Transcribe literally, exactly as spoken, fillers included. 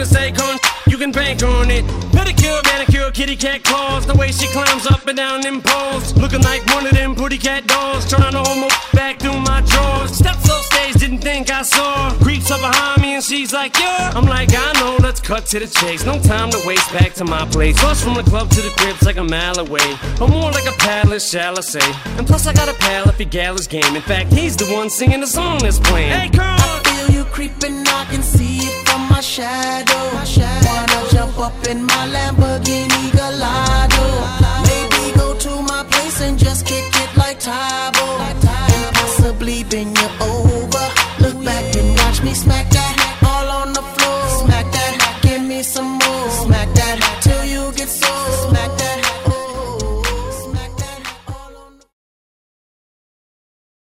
to say con, you can bank on it. Pedicure, manicure, kitty cat claws. The way she climbs up and down them poles, looking like one of them pretty cat dolls. Trying to hold my back through my drawers. Steps off stage, didn't think I saw her. Creeps up behind me and she's like, yeah. I'm like, I know, let's cut to the chase. No time to waste, back to my place. Bus from the club to the crib's like a mile away, or more like a palace, shall I say. And plus I got a pal if he gal his game. In fact, he's the one singing the song that's playing. Hey girl, I feel you creeping, I can see it from my shadow. My shadow. Wanna jump up in my Lamborghini Gallardo. Maybe go to my place and just kick it like Tybo, and possibly bend you over. Look back and watch me smack that.